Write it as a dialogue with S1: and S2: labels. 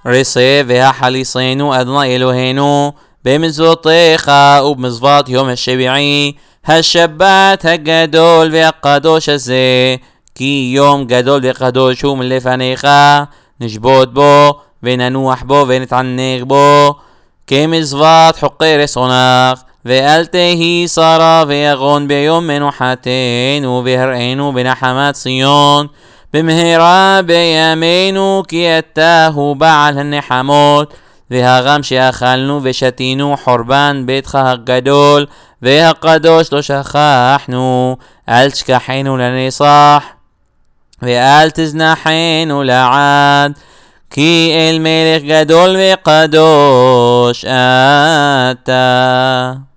S1: רסה והחליסנו אדוני אלוהינו במצוותיך ובמצוות יום השביעי השבת הגדול והקדוש הזה, כי יום גדול וקדוש הוא מלפניך, נשבות בו וננוח בו ונתענג בו כמצוות חוקי רצונך. ואל תהי שרה ויגון ביום מנוחתנו והראינו בנחמת ציון במהרה בימינו, כי אתה הוא בעל הנחמות. והגם שאכלנו ושתינו חורבן ביתך הגדול והקדוש לא שכחנו, אל תשכחנו לנצח ואל תזנחנו לעד, כי אל מלך גדול וקדוש אתה.